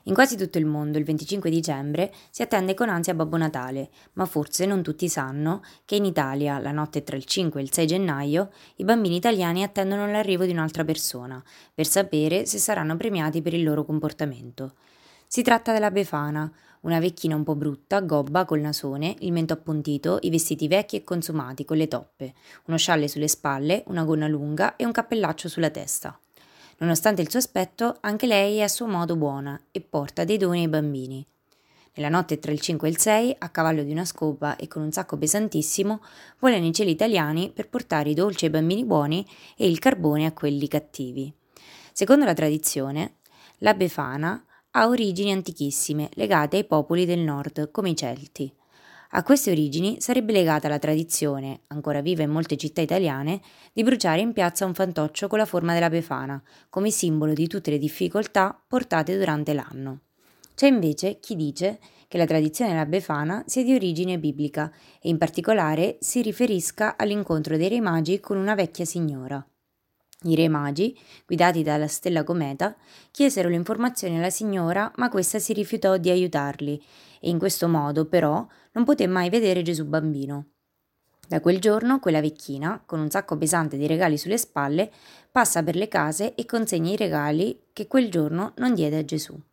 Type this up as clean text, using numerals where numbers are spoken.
In quasi tutto il mondo il 25 dicembre si attende con ansia Babbo Natale, ma forse non tutti sanno che in Italia, la notte tra il 5 e il 6 gennaio, i bambini italiani attendono l'arrivo di un'altra persona, per sapere se saranno premiati per il loro comportamento. Si tratta della Befana, una vecchina un po' brutta, gobba, col nasone, il mento appuntito, i vestiti vecchi e consumati con le toppe, uno scialle sulle spalle, una gonna lunga e un cappellaccio sulla testa. Nonostante il suo aspetto, anche lei è a suo modo buona e porta dei doni ai bambini. Nella notte tra il 5 e il 6, a cavallo di una scopa e con un sacco pesantissimo, vola nei cieli italiani per portare i dolci ai bambini buoni e il carbone a quelli cattivi. Secondo la tradizione, la Befana ha origini antichissime legate ai popoli del nord, come i Celti. A queste origini sarebbe legata la tradizione, ancora viva in molte città italiane, di bruciare in piazza un fantoccio con la forma della Befana, come simbolo di tutte le difficoltà portate durante l'anno. C'è invece chi dice che la tradizione della Befana sia di origine biblica e in particolare si riferisca all'incontro dei Re Magi con una vecchia signora. I Re Magi, guidati dalla stella cometa, chiesero le informazioni alla signora, ma questa si rifiutò di aiutarli e in questo modo, però, non poté mai vedere Gesù bambino. Da quel giorno, quella vecchina, con un sacco pesante di regali sulle spalle, passa per le case e consegna i regali che quel giorno non diede a Gesù.